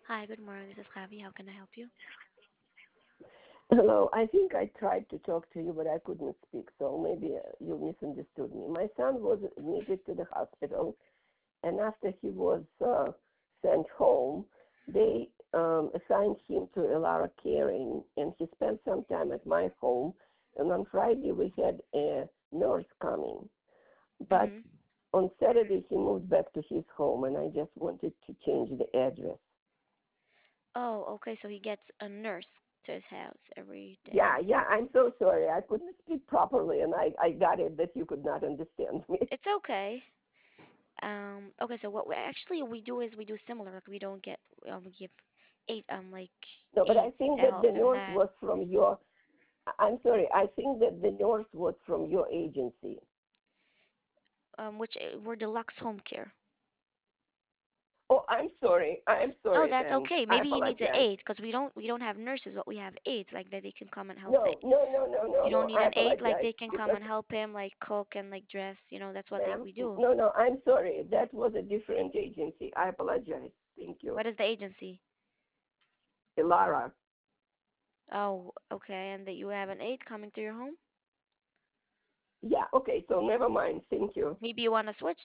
Hi, good morning. This is Javi. How can I help you? Hello, I think I tried to talk to you, but I couldn't speak, so maybe you misunderstood me. My son was admitted to the hospital, and after he was sent home, they assigned him to Elara Caring, and he spent some time at my home. And on Friday, we had a nurse coming. But Mhm. on Saturday, he moved back to his home, and I just wanted to change the address. Oh, okay. So he gets a nurse to his house every Yeah, day. yeah, I'm so sorry. I couldn't speak properly, and I got it that you could not understand me. It's okay. Okay. So what we do is we do similar. Like we don't get we give eight like No, but I aides think to that help the him nurse that. was from your, I'm sorry, I think that the nurse was from your agency. Which we're deluxe home care. Oh, I'm Oh, sorry that's then. okay. I Maybe he needs an apologize. aide because we don't have nurses, but we have aides like that they can come and help. No, no, no, no, no, You don't no. need I an aide like apologize they can come because, and help him like cook and like dress. That's what ma'am, we do. no, no, I'm sorry. That was a different agency. I apologize. Thank you. What is the agency? Lara. Oh, okay. And that you have an aide coming to your home? Yeah, okay, so never mind. Thank you. Maybe you want to switch